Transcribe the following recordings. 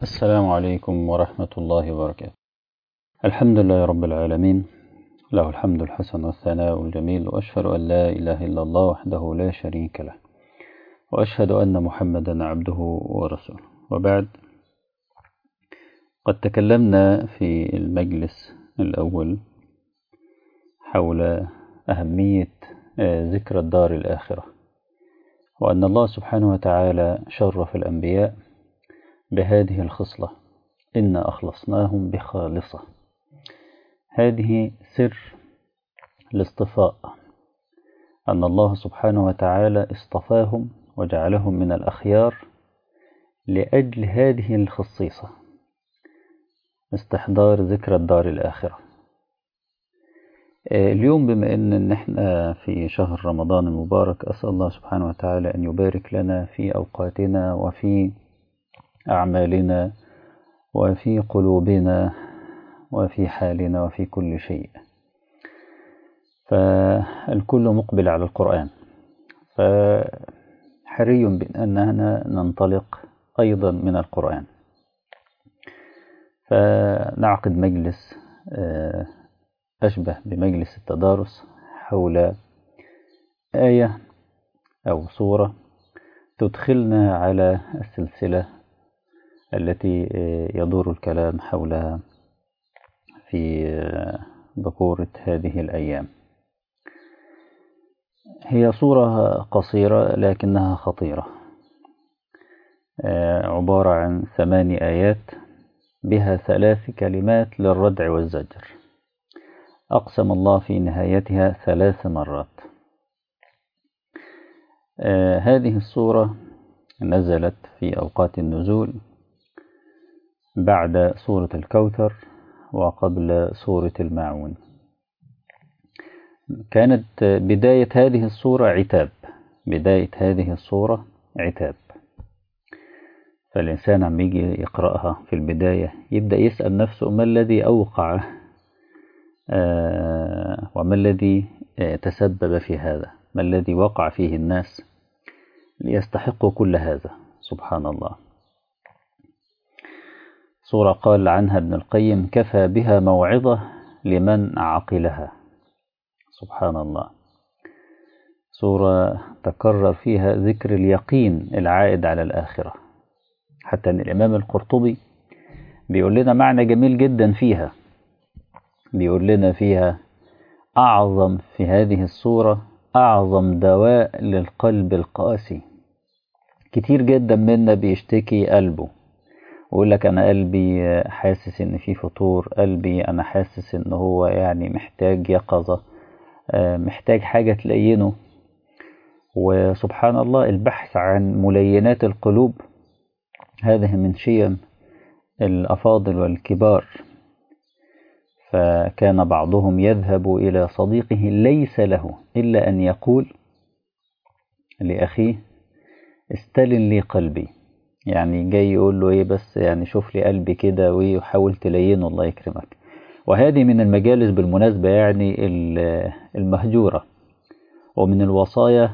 السلام عليكم ورحمة الله وبركاته. الحمد لله رب العالمين، له الحمد الحسن والثناء الجميل، وأشهد أن لا إله إلا الله وحده لا شريك له، وأشهد أن محمدا عبده ورسوله. وبعد، قد تكلمنا في المجلس الأول حول أهمية ذكر الدار الآخرة، وأن الله سبحانه وتعالى شرف الأنبياء بهذه الخصلة: إنا أخلصناهم بخالصة. هذه سر الاصطفاء، أن الله سبحانه وتعالى اصطفاهم وجعلهم من الأخيار لأجل هذه الخصيصة، استحضار ذكر الدار الآخرة. اليوم بما أن احنا في شهر رمضان المبارك، أسأل الله سبحانه وتعالى أن يبارك لنا في أوقاتنا وفي أعمالنا وفي قلوبنا وفي حالنا وفي كل شيء. فالكل مقبل على القرآن، فحري بأننا ننطلق أيضا من القرآن، فنعقد مجلس أشبه بمجلس التدارس حول آية أو سورة تدخلنا على السلسلة التي يدور الكلام حولها في بكورة هذه الأيام. هي سورة قصيرة لكنها خطيرة، عبارة عن 8 آيات بها 3 كلمات للردع والزجر، أقسم الله في نهايتها 3 مرات. هذه السورة نزلت في أوقات النزول بعد سورة الكوثر وقبل سورة الماعون. كانت بداية هذه السورة عتاب، فالإنسان عم يجي يقرأها في البداية يبدأ يسأل نفسه: ما الذي أوقع وما الذي تسبب في هذا؟ ما الذي وقع فيه الناس ليستحقوا كل هذا؟ سبحان الله. سورة قال عنها ابن القيم: كفى بها موعظة لمن عقلها. سبحان الله. سورة تكرر فيها ذكر اليقين العائد على الآخرة، حتى أن الإمام القرطبي بيقول لنا معنى جميل جدا فيها، بيقول لنا فيها: أعظم في هذه السورة أعظم دواء للقلب القاسي. كتير جدا منا بيشتكي قلبه ويقول لك: أنا قلبي حاسس إن في فطور، قلبي أنا حاسس إن هو يعني محتاج يقظة، محتاج حاجة تلينه. وسبحان الله، البحث عن ملينات القلوب هذه من شيم الأفاضل والكبار. فكان بعضهم يذهب إلى صديقه ليس له إلا أن يقول لأخيه: استلن لي قلبي. يعني جاي يقول له إيه؟ بس يعني شوف لي قلبي كده ويحاول تلينه، الله يكرمك. وهذه من المجالس بالمناسبة يعني المهجورة، ومن الوصايا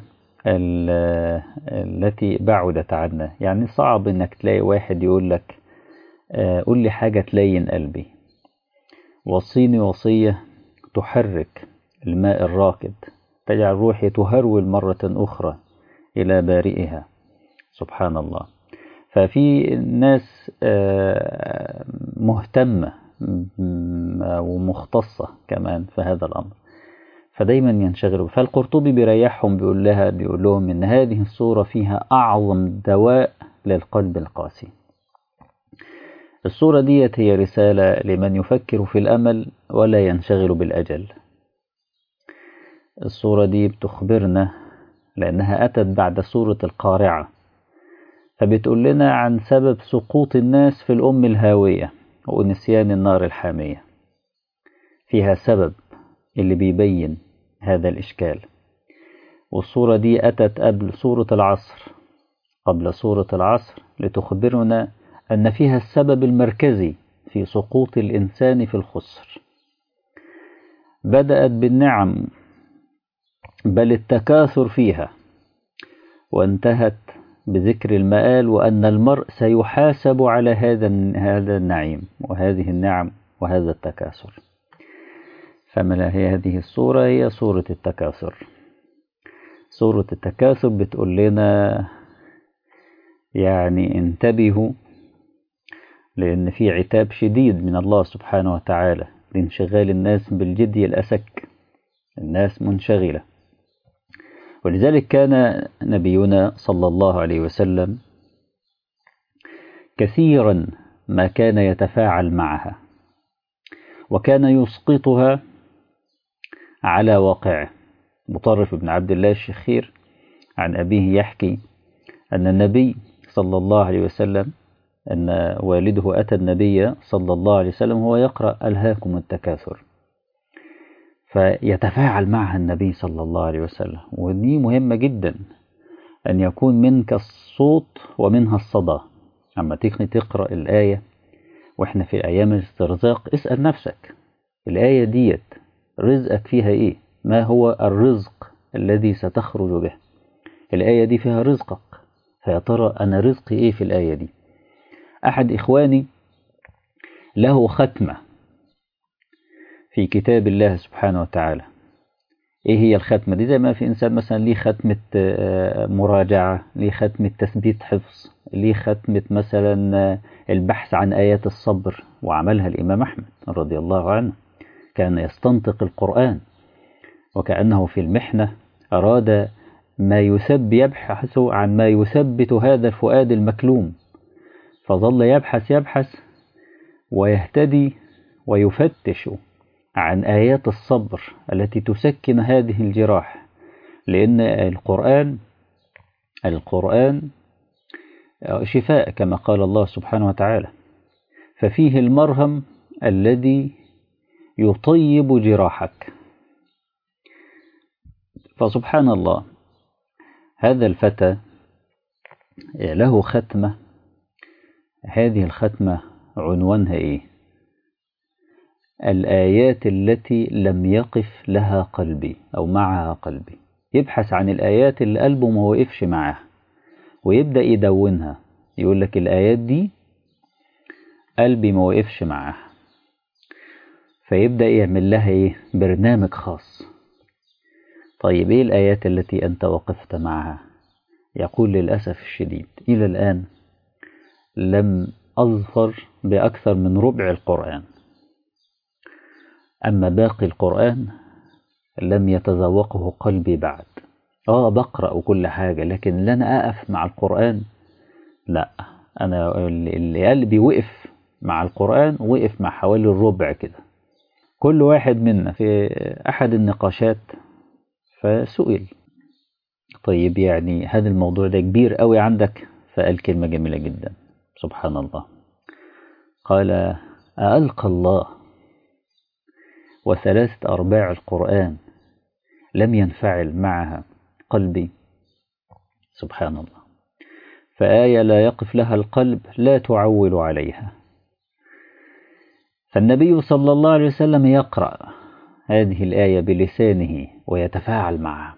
التي بعدت عنا. يعني صعب انك تلاقي واحد يقول لك قول لي حاجة تلين قلبي. وصيني وصية تحرك الماء الراكد، تجعل روحي تهرول مرة أخرى إلى بارئها. سبحان الله. ففي ناس مهتمة ومختصة كمان في هذا الأمر، فدايما ينشغلوا. فالقرطبي بيريحهم، بيقول لهم إن هذه السورة فيها أعظم دواء للقلب القاسي. السورة ديت هي رسالة لمن يفكر في الأمل ولا ينشغل بالأجل. السورة دي بتخبرنا لأنها أتت بعد سورة القارعة، فبتقول لنا عن سبب سقوط الناس في الأم الهاوية ونسيان النار الحامية. فيها سبب اللي بيبين هذا الإشكال. والسورة دي أتت قبل سورة العصر لتخبرنا أن فيها السبب المركزي في سقوط الإنسان في الخسر. بدأت بالنعم بل التكاثر فيها، وانتهت بذكر المآل وأن المرء سيحاسب على هذا النعيم وهذه النعم وهذا التكاثر. فما هي هذه السورة؟ هي سورة التكاثر. سورة التكاثر بتقول لنا يعني انتبهوا، لأن في عتاب شديد من الله سبحانه وتعالى لانشغال الناس بالجدي الأسك. الناس منشغلة، ولذلك كان نبينا صلى الله عليه وسلم كثيرا ما كان يتفاعل معها، وكان يسقطها على واقعه. مطرف بن عبد الله الشخير عن أبيه يحكي أن النبي صلى الله عليه وسلم، أن والده أتى النبي صلى الله عليه وسلم وهو يقرأ ألهاكم التكاثر، فيتفاعل معها النبي صلى الله عليه وسلم. ودي مهمة جدا أن يكون منك الصوت ومنها الصدى. أما تيجي تقرأ الآية وإحنا في أيام الاسترزاق، اسأل نفسك الآية ديت رزقك فيها إيه؟ ما هو الرزق الذي ستخرج به؟ الآية دي فيها رزقك، فيا ترى أنا رزقي إيه في الآية دي؟ أحد إخواني له ختمة في كتاب الله سبحانه وتعالى. إيه هي الختمة دي؟ زي ما في إنسان مثلا ليه ختمة مراجعة، ليه ختمة تثبيت حفظ، ليه ختمة مثلا البحث عن آيات الصبر، وعملها الإمام أحمد رضي الله عنه. كان يستنطق القرآن وكأنه في المحنة أراد ما يبحث عن ما يثبت هذا الفؤاد المكلوم، فظل يبحث ويهتدي ويفتش عن آيات الصبر التي تسكن هذه الجراح. لأن القرآن شفاء كما قال الله سبحانه وتعالى، ففيه المرهم الذي يطيب جراحك. فسبحان الله، هذا الفتى له ختمة. هذه الختمة عنوانها إيه؟ الآيات التي لم يقف لها قلبي أو معها قلبي. يبحث عن الآيات اللي قلبه ما وقفش معها ويبدأ يدونها، يقول لك الآيات دي قلبي ما وقفش معها، فيبدأ يعمل لها إيه؟ برنامج خاص. طيب إيه الآيات التي أنت وقفت معها؟ يقول للأسف الشديد إلى الآن لم أظفر بأكثر من ربع القرآن، أما باقي القرآن لم يتذوقه قلبي بعد. بقرأ كل حاجة، لكن لن أقف مع القرآن. لا، أنا اللي قلبي وقف مع القرآن وقف مع حوالي الربع كده. كل واحد منا في أحد النقاشات فسئل طيب يعني هذا الموضوع ده كبير قوي عندك؟ فقال كلمة جميلة جدا سبحان الله، قال ألقى الله و3/4 القرآن لم ينفعل معها قلبي؟ سبحان الله. فآية لا يقف لها القلب لا تعول عليها. فالنبي صلى الله عليه وسلم يقرأ هذه الآية بلسانه ويتفاعل معها.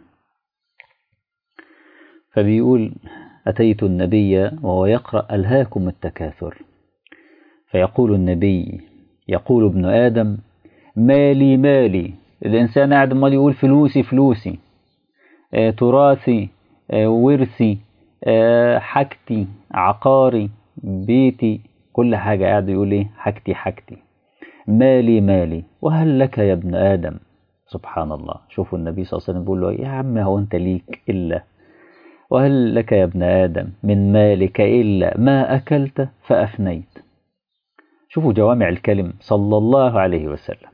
فبيقول أتيت النبي وهو يقرأ ألهاكم التكاثر، فيقول النبي، يقول ابن آدم مالي مالي. الإنسان قاعد مال يقول فلوسي فلوسي، تراثي، ورثي، حاجتي، عقاري، بيتي، كل حاجة قاعد يقول إيه؟ حاجتي حاجتي، مالي مالي، وهل لك يا ابن آدم؟ سبحان الله. شوفوا النبي صلى الله عليه وسلم بيقول له يا عم هو أنت ليك إلا، وهل لك يا ابن آدم من مالك إلا ما أكلت فأفنيت. شوفوا جوامع الكلم صلى الله عليه وسلم،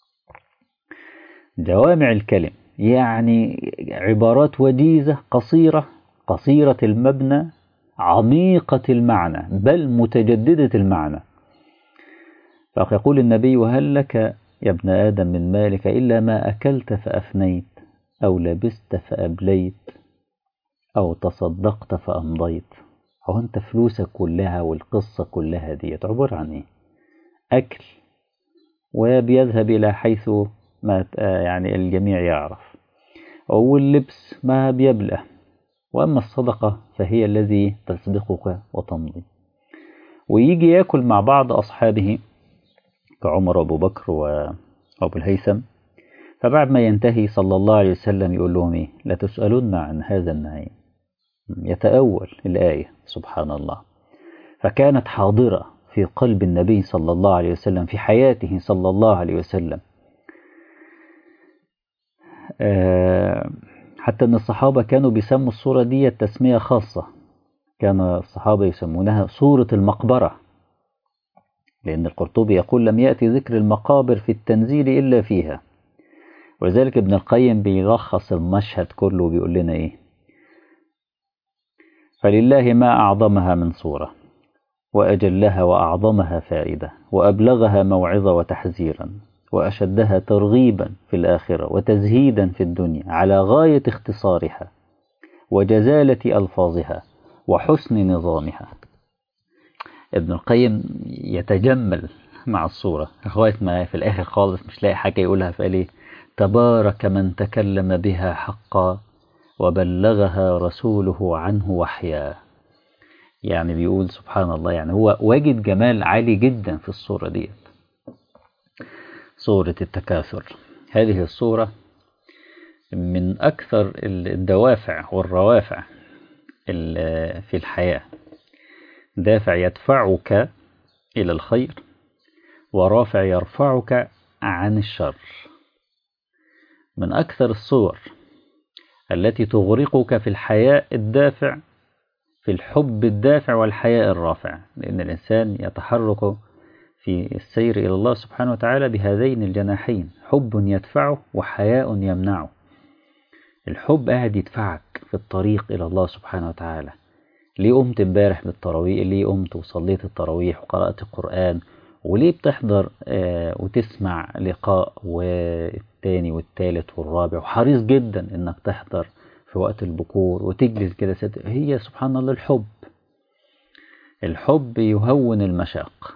جوامع الكلم يعني عبارات وجيزة قصيرة المبنى عميقة المعنى بل متجددة المعنى. فيقول النبي وهل لك يا ابن آدم من مالك إلا ما أكلت فأفنيت، أو لبست فأبليت، أو تصدقت فأمضيت. هو أنت فلوسك كلها والقصة كلها دي عبارة عن إيه؟ أكل، وبيذهب إلى حيث ما يعني الجميع يعرف، واللبس ما بيبلى، وأما الصدقة فهي الذي تسبقك وتمضي. ويجي يأكل مع بعض أصحابه كعمر وأبو بكر وأبو الهيثم، فبعد ما ينتهي صلى الله عليه وسلم يقول لهم إيه؟ لا تسألون عن هذا النعيم. يتأول الآية سبحان الله. فكانت حاضرة في قلب النبي صلى الله عليه وسلم في حياته صلى الله عليه وسلم، حتى أن الصحابة كانوا بيسموا الصورة دي تسمية خاصة، كان الصحابة يسمونها صورة المقبرة، لأن القرطبي يقول لم يأتي ذكر المقابر في التنزيل إلا فيها. ولذلك ابن القيم بيلخص المشهد كله بيقول لنا إيه؟ فلله ما أعظمها من صورة، وأجلها وأعظمها فائدة، وأبلغها موعظة وتحذيرا، وأشدها ترغيبا في الآخرة وتزهيدا في الدنيا على غاية اختصارها وجزالة ألفاظها وحسن نظامها. ابن القيم يتجمل مع الصورة لغاية ما في الآخر خالص مش لاقي حاجة يقولها، فقال إيه؟ تبارك من تكلم بها حقا وبلغها رسوله عنه وحيا. يعني بيقول سبحان الله، يعني هو واجد جمال عالي جدا في الصورة دي، صورة التكاثر. هذه الصورة من أكثر الدوافع والروافع في الحياة، دافع يدفعك إلى الخير، ورافع يرفعك عن الشر. من أكثر الصور التي تغرقك في الحياة الدافع، في الحب الدافع والحياء الرافع، لأن الإنسان يتحرك في السير إلى الله سبحانه وتعالى بهذين الجناحين، حب يدفعه وحياء يمنعه. الحب قاعد يدفعك في الطريق إلى الله سبحانه وتعالى. ليه قمت امبارح بالتراويح؟ ليه قمت وصليت التراويح وقرأت القرآن؟ وليه بتحضر وتسمع لقاء والتاني والتالت والرابع، وحريص جدا انك تحضر في وقت البكور وتجلس كده هي سبحان الله الحب. الحب يهون المشاق،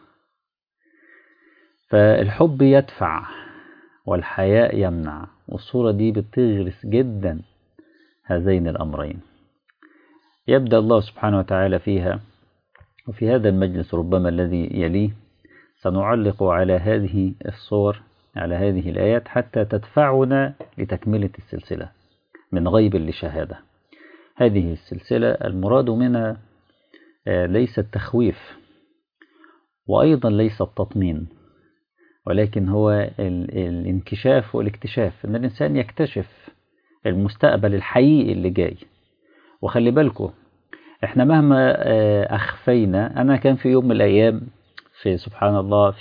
فالحب يدفع والحياء يمنع، والصورة دي بتغرس جدا هذين الأمرين. يبدأ الله سبحانه وتعالى فيها، وفي هذا المجلس ربما الذي يليه سنعلق على هذه الصور، على هذه الآيات، حتى تدفعنا لتكملة السلسلة من غيب لشهادة. هذه السلسلة المراد منها ليس التخويف، وأيضا ليس التطمين، ولكن هو الانكشاف والاكتشاف، أن الإنسان يكتشف المستقبل الحقيقي اللي جاي. وخلي بالكم احنا مهما أخفينا، أنا كان في يوم من الأيام في سبحان الله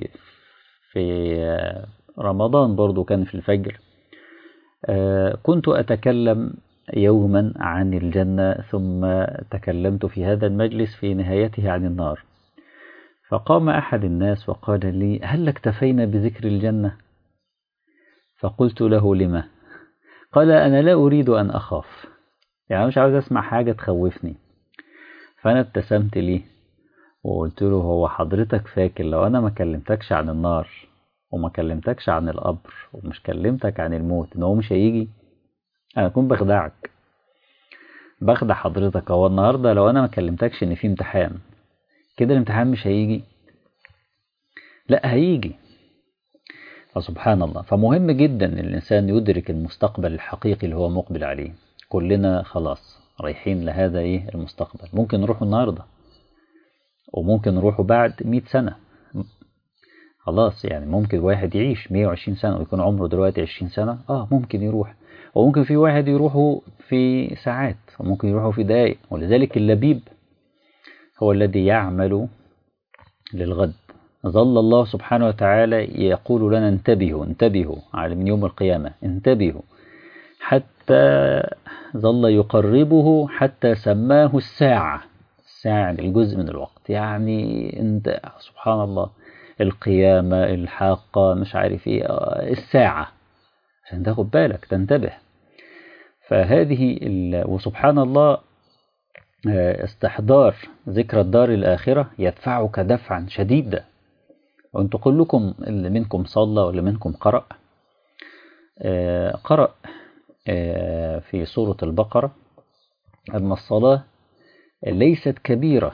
في رمضان برضو كان في الفجر، كنت أتكلم يوما عن الجنة، ثم تكلمت في هذا المجلس في نهايته عن النار. فقام أحد الناس وقال لي: هل اكتفينا بذكر الجنة؟ فقلت له: لما؟ قال: أنا لا أريد أن أخاف، يعني مش عاوز أسمع حاجة تخوفني. فأنا ابتسمت ليه وقلت له: هو حضرتك فاكر لو أنا ما كلمتكش عن النار وما كلمتكش عن القبر ومش كلمتك عن الموت إن هو مش هيجي؟ أنا أكون بخدعك، بخدع حضرتك. هو النهاردة لو أنا ما كلمتكش إن في امتحان كده، الامتحان مش هيجي؟ لا، هيجي. فسبحان الله، فمهم جدا ان الإنسان يدرك المستقبل الحقيقي اللي هو مقبل عليه. كلنا خلاص رايحين لهذا المستقبل. ممكن نروحوا النهاردة وممكن نروحوا بعد 100 سنة، خلاص. يعني ممكن واحد يعيش 120 سنة ويكون عمره دلوقتي 20 سنة، ممكن يروح. وممكن في واحد يروحوا في ساعات، وممكن يروحوا في دقائق. ولذلك اللبيب هو الذي يعمل للغد. ظل الله سبحانه وتعالى يقول لنا: انتبهوا انتبهوا، على من يوم القيامة انتبهوا، حتى ظل يقربه حتى سماه الساعة. الساعة الجزء من الوقت، يعني انت سبحان الله، القيامة، الحاقة، مش عارف ايه، الساعة، عشان تاخد بالك تنتبه. فهذه وسبحان الله استحضار ذكرى الدار الآخرة يدفعك دفعا شديدا. وانتم كلكم اللي منكم صلى واللي منكم قرأ في سورة البقرة أن الصلاة ليست كبيرة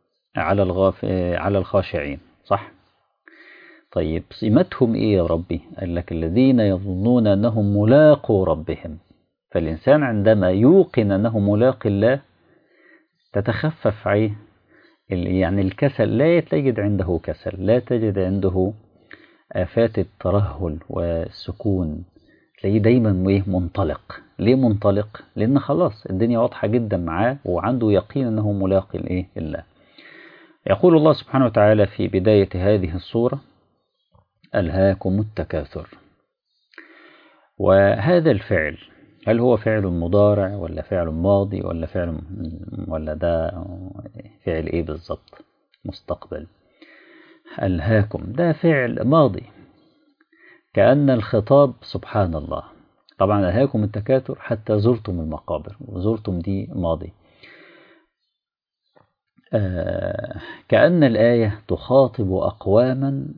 على الخاشعين، صح؟ طيب سمتهم إيه يا ربي؟ قال لك الذين يظنون أنهم ملاقوا ربهم. فالإنسان عندما يوقن أنه ملاق الله تتخفف عليه يعني الكسل، لا تجد عنده كسل، لا تجد عنده آفات الترهل والسكون، تلاقيه دايما منطلق. ليه منطلق؟ لأن خلاص الدنيا واضحة جدا معاه وعنده يقين أنه ملاقي الله. يقول الله سبحانه وتعالى في بداية هذه السورة: ألهاكم التكاثر. وهذا الفعل هل هو فعل مضارع ولا فعل ماضي ولا ده فعل ايه بالظبط؟ مستقبل. ألهاكم ده فعل ماضي، كأن الخطاب سبحان الله. طبعا ألهاكم التكاثر حتى زرتم المقابر، وزرتم دي ماضي. كأن الآية تخاطب أقواما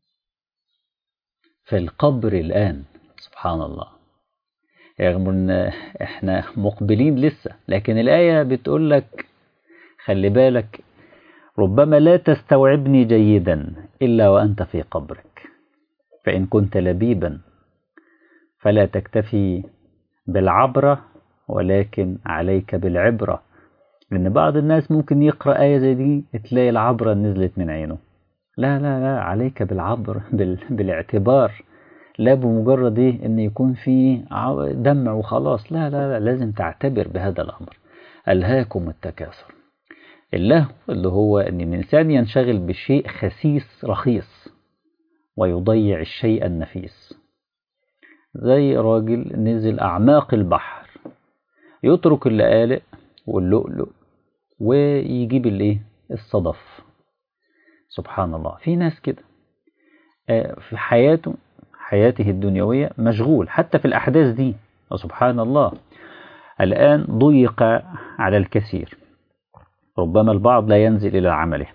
في القبر الآن، سبحان الله. رغم ان احنا مقبلين لسه، لكن الآية بتقول لك خلي بالك، ربما لا تستوعبني جيدا إلا وأنت في قبرك، فإن كنت لبيبا فلا تكتفي بالعبرة ولكن عليك بالعبرة. لأن بعض الناس ممكن يقرأ آية زي دي تلاقي العبرة نزلت من عينه. لا لا لا، عليك بالعبر بالاعتبار، لا بمجرد ان يكون في دمع وخلاص. لا لا لا، لازم تعتبر بهذا الأمر. ألهاكم التكاثر. اللهو اللي هو ان الإنسان ينشغل بشيء خسيس رخيص ويضيع الشيء النفيس. زي راجل نزل أعماق البحر يترك اللآلئ واللؤلؤ ويجيب الصدف. سبحان الله، في ناس كده في حياته الدنيوية مشغول حتى في الأحداث دي. وسبحان الله الآن ضيق على الكثير، ربما البعض لا ينزل إلى عمله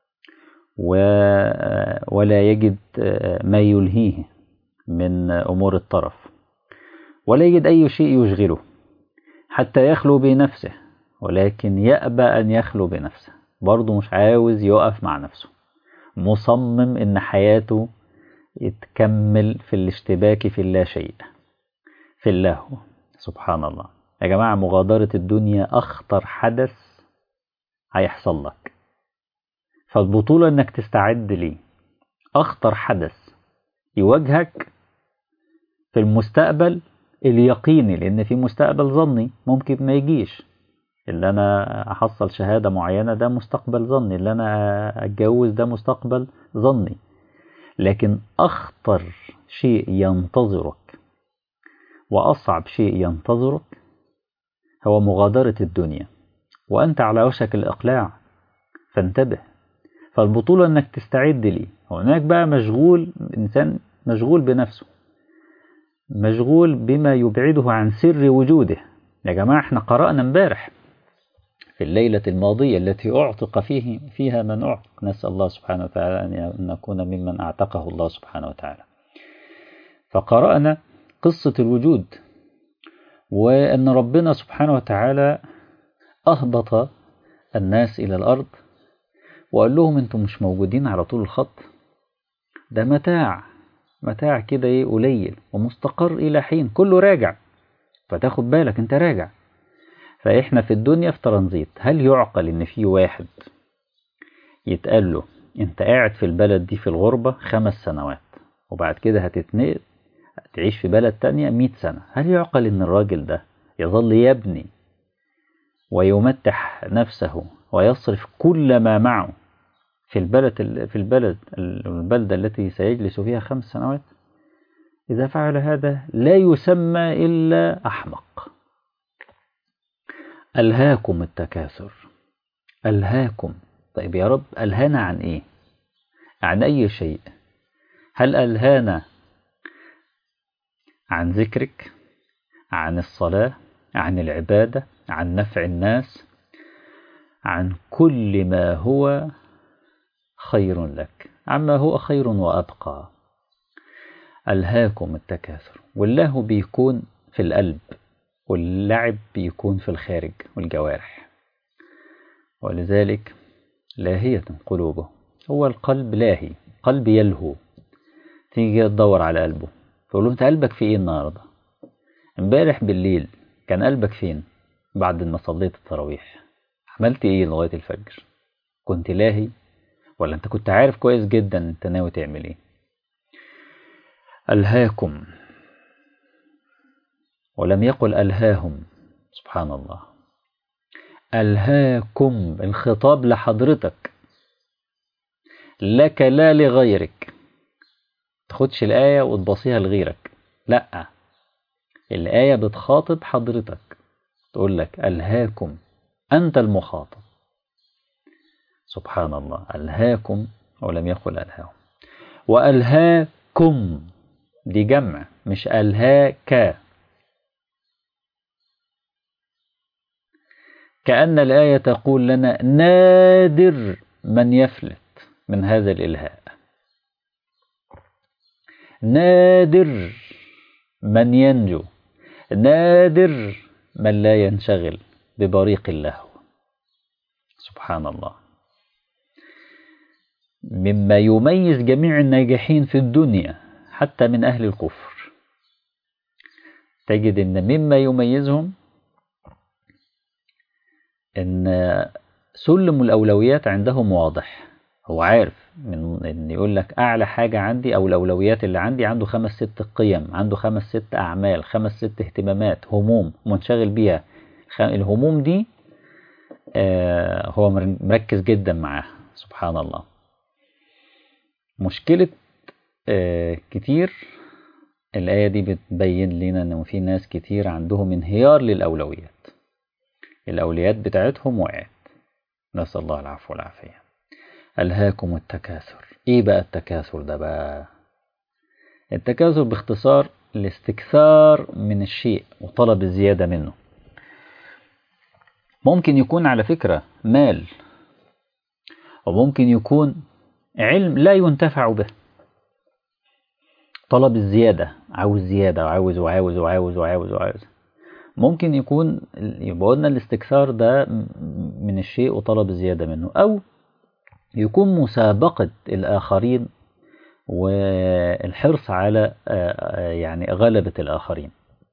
ولا يجد ما يلهيه من أمور الطرف، ولا يجد أي شيء يشغله حتى يخلو بنفسه، ولكن يأبى أن يخلو بنفسه، برضه مش عاوز يقف مع نفسه، مصمم إن حياته يتكمل في الاشتباك في اللا شيء، في اللهو. سبحان الله يا جماعة، مغادرة الدنيا أخطر حدث هيحصل لك، فالبطولة إنك تستعد ليه. أخطر حدث يواجهك في المستقبل اليقيني، لأن في مستقبل ظني ممكن ما يجيش. اللي أنا أحصل شهادة معينة ده مستقبل ظني، اللي أنا أتجوز ده مستقبل ظني. لكن أخطر شيء ينتظرك وأصعب شيء ينتظرك هو مغادرة الدنيا وأنت على وشك الإقلاع، فانتبه. فالبطولة أنك تستعد لي. هناك بقى إنسان مشغول بنفسه، مشغول بما يبعده عن سر وجوده. يا جماعة احنا قرأنا امبارح في الليلة الماضية التي أعتق فيها من أعتق، نسأل الله سبحانه وتعالى أن نكون ممن أعتقه الله سبحانه وتعالى. فقرأنا قصة الوجود، وأن ربنا سبحانه وتعالى أهبط الناس إلى الأرض وقال لهم أنتم مش موجودين على طول الخط، ده متاع كده قليل ومستقر إلى حين، كله راجع، فتاخد بالك أنت راجع. فإحنا في الدنيا في ترانزيت. هل يعقل إن في واحد يتقال له أنت قاعد في البلد دي في الغربة 5 سنوات وبعد كده هتتنقل تعيش في بلد تانية 100 سنة؟ هل يعقل إن الراجل ده يظل يبني ويمتح نفسه ويصرف كل ما معه في البلدة التي سيجلس فيها 5 سنوات؟ إذا فعل هذا لا يسمى إلا أحمق. ألهاكم التكاثر. ألهاكم. طيب يا رب ألهانا عن إيه؟ عن أي شيء؟ هل ألهانا عن ذكرك، عن الصلاة، عن العبادة، عن نفع الناس، عن كل ما هو خير لك، عما هو خير وأبقى؟ ألهاكم التكاثر. والله بيكون في القلب، واللعب بيكون في الخارج والجوارح. ولذلك لاهية قلوبه، هو القلب لاهي، قلب يلهو. تيجي تدور على قلبه تقول له انت قلبك في ايه النهارده؟ امبارح بالليل كان قلبك فين؟ بعد ما صليت التراويح عملت ايه لغاية الفجر؟ كنت لاهي ولا انت كنت عارف كويس جدا انت ناوي تعمل ايه؟ ألهاكم، ولم يقل ألهاهم. سبحان الله، ألهاكم، الخطاب لحضرتك، لك لا لغيرك. تاخدش الآية وتبصيها لغيرك، لا، الآية بتخاطب حضرتك، تقول لك ألهاكم، أنت المخاطب. سبحان الله، ألهاكم ولم يقل ألهاهم. وألهاكم دي جمع مش ألهاك، كأن الآية تقول لنا نادر من يفلت من هذا الإلهاء، نادر من ينجو، نادر من لا ينشغل ببريق اللهو. سبحان الله، مما يميز جميع الناجحين في الدنيا حتى من أهل الكفر، تجد أن مما يميزهم أن سلم الأولويات عندهم واضح. هو عارف من أن يقول لك أعلى حاجة عندي أو الأولويات اللي عندي، عنده 5-6 قيم، عنده 5-6 أعمال، 5-6 اهتمامات، هموم منشغل بيها. الهموم دي هو مركز جدا معاها. سبحان الله. مشكلة كتير الآية دي بتبين لنا أنه في ناس كتير عندهم انهيار للأولويات، الأولويات بتاعتهم وقعت، نسأل الله العفو والعافية. ألهاكم التكاثر. إيه بقى التكاثر ده بقى؟ التكاثر باختصار الاستكثار من الشيء وطلب الزيادة منه. ممكن يكون على فكرة مال، وممكن يكون علم لا ينتفع به. طلب الزيادة، عاوز زيادة وعاوز وعاوز وعاوز وعاوز وعاوز. ممكن يكون يبقى قلنا الاستكثار ده من الشيء وطلب الزيادة منه، أو يكون مسابقة الآخرين والحرص على يعني غلبة الآخرين،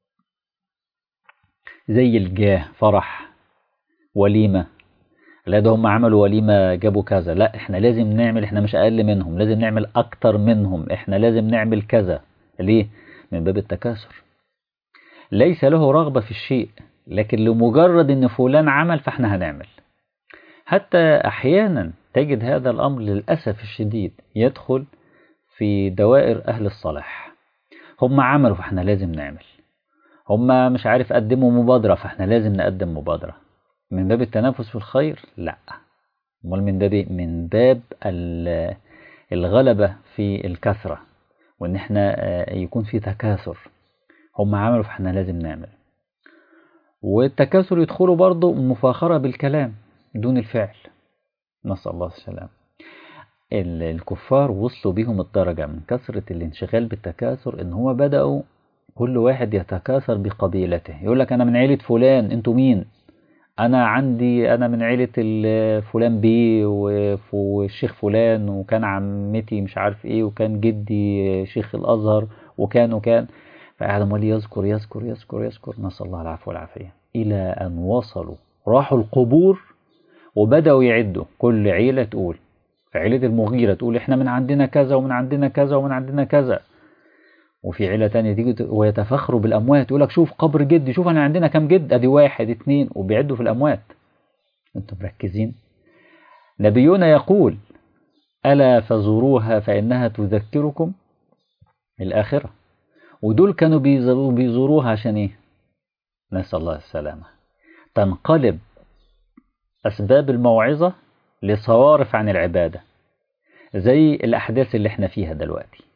زي الجاه، فرح، وليمة. لا ده هم عملوا وليمة جابوا كذا، لا احنا لازم نعمل، احنا مش أقل منهم، لازم نعمل أكتر منهم، احنا لازم نعمل كذا. ليه؟ من باب التكاثر. ليس له رغبة في الشيء، لكن لمجرد ان فلان عمل فاحنا هنعمل. حتى أحيانا تجد هذا الأمر للأسف الشديد يدخل في دوائر أهل الصلاح. هم عملوا فاحنا لازم نعمل، هم مش عارف قدموا مبادرة فاحنا لازم نقدم مبادرة. من باب التنافس في الخير؟ لا، امال من باب الغلبة في الكثرة، وان احنا يكون في تكاثر. هم عملوا فاحنا لازم نعمل. والتكاثر يدخلوا برضو مفاخرة بالكلام دون الفعل، نسأل الله السلام. الكفار وصلوا بهم الدرجة من كثرة الانشغال بالتكاثر ان هو بدأوا كل واحد يتكاثر بقبيلته. يقول لك انا من عيلة فلان، انتوا مين؟ انا من عيلة فلان بيه والشيخ فلان، وكان عمتي مش عارف ايه، وكان جدي شيخ الازهر، وكان فقعد امال يذكر يذكر يذكر يذكر، نسأل الله العفو والعافية، الى ان وصلوا راحوا القبور وبدأوا يعدوا. كل عيلة تقول، في عيلة المغيرة تقول احنا من عندنا كذا ومن عندنا كذا ومن عندنا كذا، وفي عيلة تانية تيجي ويتفخروا بالأموات، يقول لك شوف قبر جدي، شوف أنا عندنا كم جد، أدي 1 2، وبيعدوا في الأموات. أنتم مركزين؟ نبينا يقول ألا فزوروها فإنها تذكركم الآخرة. ودول كانوا بيزوروها عشان إيه؟ نسأل الله السلامة. تنقلب أسباب الموعظة لصوارف عن العبادة، زي الأحداث اللي احنا فيها دلوقتي،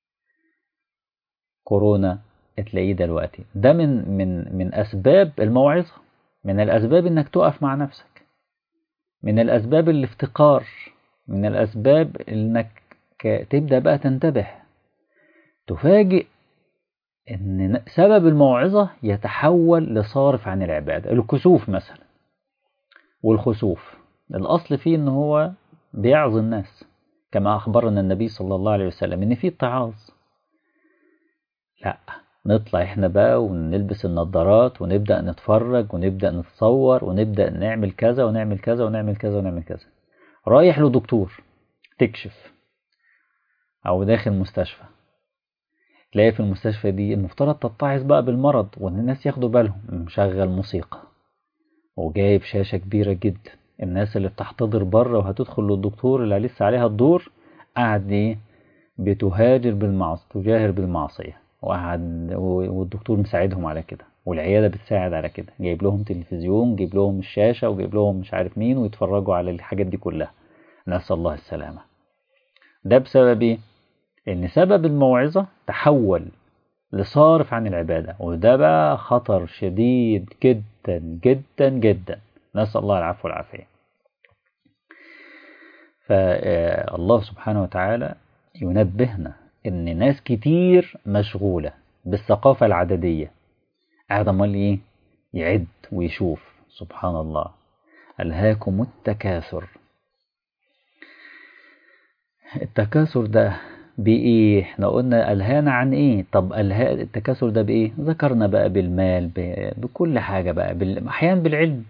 كورونا تلاقيه دلوقتي ده من أسباب الموعظة، من الأسباب إنك تقف مع نفسك، من الأسباب الافتقار، من الأسباب إنك تبدأ بقى تنتبه. تفاجئ إن سبب الموعظة يتحول لصارف عن العبادة. الكسوف مثلا والخسوف الأصل فيه إن هو بيعظ الناس، كما أخبرنا النبي صلى الله عليه وسلم إن فيه اتعاظ. لا، نطلع إحنا بقى ونلبس النظارات ونبدأ نتفرج ونبدأ نتصور ونبدأ نعمل كذا ونعمل كذا ونعمل كذا ونعمل كذا. رايح له دكتور تكشف أو داخل مستشفى، تلاقي في المستشفى دي المفترض تتعظ بقى بالمرض وإن الناس ياخدوا بالهم، مشغل موسيقى وجايب شاشة كبيرة جدا، الناس اللي بتحتضر بره وهتدخل للدكتور اللي لسه عليها الدور قاعد ايه بتهاجر بالمعصية، تجاهر بالمعصية، وقعد والدكتور مساعدهم على كده والعيادة بتساعد على كده، جايب لهم تلفزيون، جايب لهم الشاشة وجايب لهم مش عارف مين ويتفرجوا على الحاجات دي كلها. نسأل الله السلامة. ده بسبب ايه؟ ان سبب الموعظة تحول لصارف عن العبادة، وده بقى خطر شديد جدا جدا جدا. نسأل الله العفو والعافية. فالله سبحانه وتعالى ينبهنا ان ناس كتير مشغولة بالثقافة العددية، قاعد امال ايه يعد ويشوف. سبحان الله. ألهاكم التكاثر. التكاثر ده بإيه؟ احنا قلنا ألهانا عن إيه؟ طب التكاثر ده بإيه؟ ذكرنا بقى بالمال، بكل حاجة بقى، أحيانا بالعلم،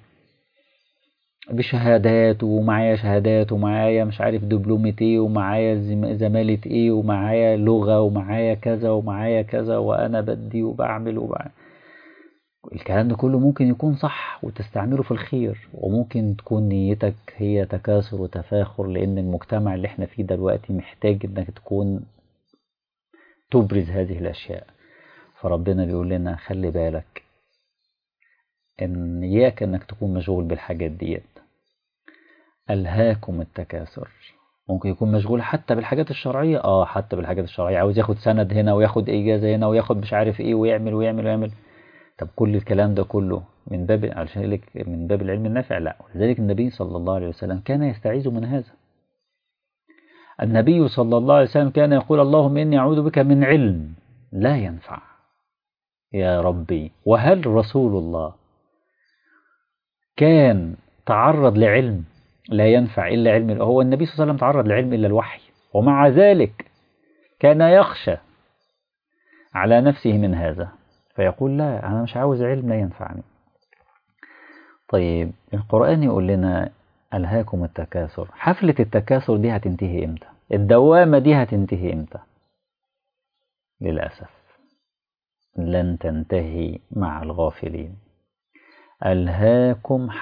بشهادات، ومعايا شهادات، ومعايا مش عارف دبلومة إيه، ومعايا زمالة إيه، ومعايا لغة، ومعايا كذا ومعايا كذا، وأنا بدي وبعمل. الكلام ده كله ممكن يكون صح وتستعمله في الخير، وممكن تكون نيتك هي تكاثر وتفاخر، لأن المجتمع اللي احنا فيه دلوقتي محتاج انك تكون تبرز هذه الأشياء. فربنا بيقول لنا خلي بالك ان إياك انك تكون مشغول بالحاجات ديت. ألهاكم التكاثر. ممكن يكون مشغول حتى بالحاجات الشرعية، حتى بالحاجات الشرعية، عاوز ياخد سند هنا وياخد إجازة هنا وياخد مش عارف ايه ويعمل ويعمل ويعمل. طب كل الكلام ده كله من باب من باب العلم النافع؟ لا. ولذلك النبي صلى الله عليه وسلم كان يستعيذ من هذا. النبي صلى الله عليه وسلم كان يقول اللهم إني أعوذ بك من علم لا ينفع. يا ربي، وهل رسول الله كان تعرض لعلم لا ينفع إلا علم؟ هو النبي صلى الله عليه وسلم تعرض لعلم إلا الوحي، ومع ذلك كان يخشى على نفسه من هذا، فيقول لا، أنا مش عاوز علم لا ينفعني. طيب القرآن يقول لنا ألهاكم التكاثر. حفلة التكاثر دي هتنتهي إمتى؟ الدوامة دي هتنتهي إمتى؟ للأسف لن تنتهي مع الغافلين. ألهاكم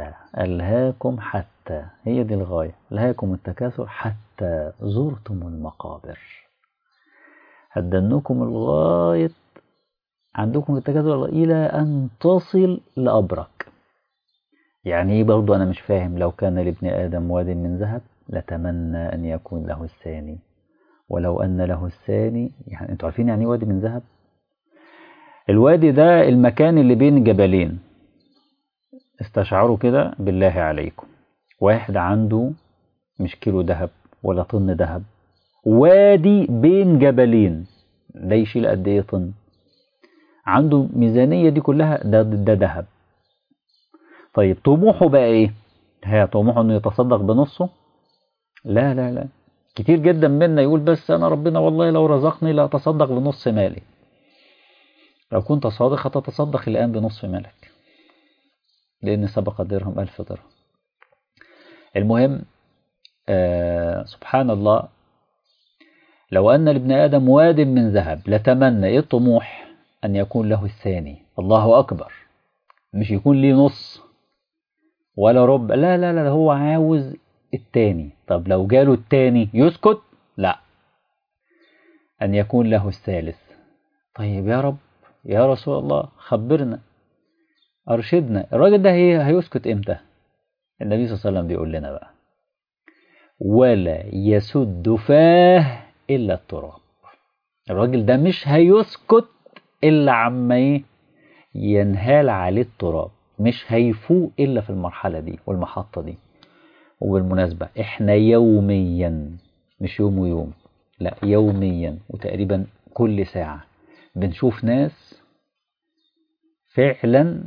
حتى هي دي الغاية. ألهاكم التكاثر حتى زرتم المقابر. هتدنكم الغاية عندكم التكاثر إلى أن تصل لأبرك. يعني ايه برضو؟ انا مش فاهم. لو كان لابن ادم واد من ذهب لتمنى ان يكون له الثاني، ولو ان له الثاني. يعني انتوا عارفين يعني ايه وادي من ذهب؟ الوادي ده المكان اللي بين جبلين. استشعروا كده بالله عليكم، واحد عنده مش كيلو ذهب ولا طن ذهب، وادي بين جبلين، ده يشيل قد ايه طن؟ عنده ميزانية دي كلها، ده ذهب. طيب طموحه بقى ايه؟ هي طموحه انه يتصدق بنصه؟ لا لا لا. كتير جدا منا يقول بس انا ربنا والله لو رزقني لا اتصدق بنص مالي. لو كنت صادق هتتصدق الان بنصف مالك، لان سبق درهم 1000 درهم. المهم سبحان الله، لو ان لابن ادم واد من ذهب لتمنى، ايه الطموح؟ ان يكون له الثاني. الله اكبر. مش يكون ليه نص ولا ربع، لا لا لا، هو عاوز التاني. طب لو جاله التاني يسكت؟ لا، أن يكون له الثالث. طيب يا رب، يا رسول الله خبرنا، أرشدنا، الراجل ده هيسكت إمتى؟ النبي صلى الله عليه وسلم بيقول لنا بقى ولا يسد فاه إلا التراب. الراجل ده مش هيسكت إلا عما ينهال عليه التراب، مش هيفوق إلا في المرحلة دي والمحطة دي. وبالمناسبة احنا يوميا، مش يوم ويوم، لا يوميا وتقريبا كل ساعة بنشوف ناس فعلا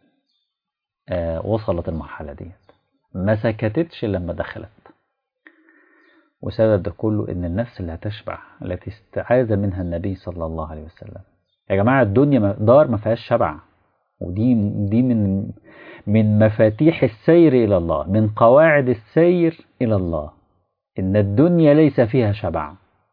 وصلت المرحلة دي، ما سكتتش لما دخلت. وسبب ده كله إن النفس اللي هتشبع التي استعاذ منها النبي صلى الله عليه وسلم. يا جماعة الدنيا دار ما فيهاش شبع، ودي من مفاتيح السير إلى الله، من قواعد السير إلى الله، إن الدنيا ليس فيها شبع.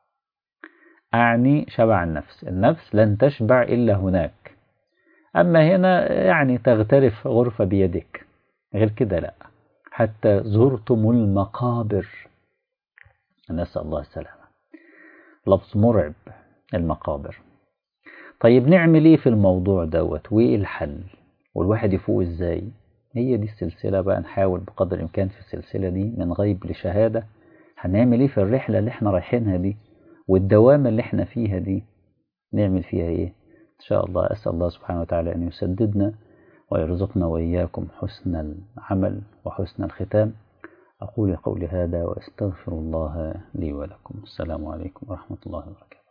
أعني شبع النفس لن تشبع إلا هناك. أما هنا يعني تغترف غرفة بيدك، غير كده لا. حتى زرتم المقابر، نسأل الله السلامة. لفظ مرعب، المقابر. طيب نعمل ايه في الموضوع دوت، وايه الحل، والواحد يفوق ازاي؟ هي دي السلسلة بقى، نحاول بقدر الامكان في السلسلة دي من غيب لشهادة هنعمل ايه في الرحلة اللي احنا رايحينها دي، والدوامة اللي احنا فيها دي نعمل فيها ايه ان شاء الله. اسأل الله سبحانه وتعالى ان يسددنا ويرزقنا واياكم حسن العمل وحسن الختام. أقول قولي هذا وأستغفر الله لي ولكم. السلام عليكم ورحمة الله وبركاته.